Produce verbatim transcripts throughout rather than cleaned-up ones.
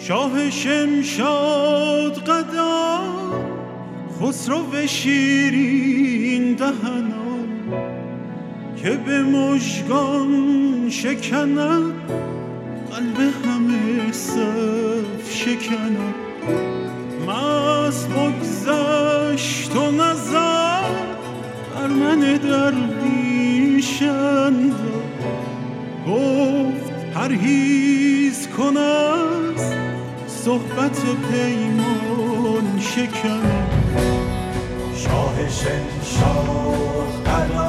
شاه شمشاد قدا خسرو شیرین دهنا که به مژگان شکند قلب همه صف شکند مست بگذشت و نظر بر من درویشند گفت پرهیز کن از صحبت پیمان شکن شاه شمشاد قلا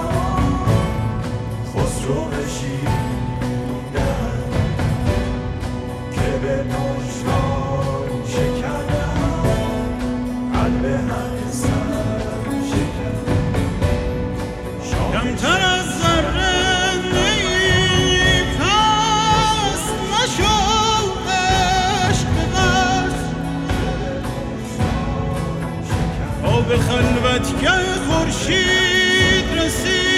خسرو شیرین که به مژگان شکند قلب همه صف شکند کمتر از ذره نیی پس نشو عشق بس تا به خلوتگه خورشید رسید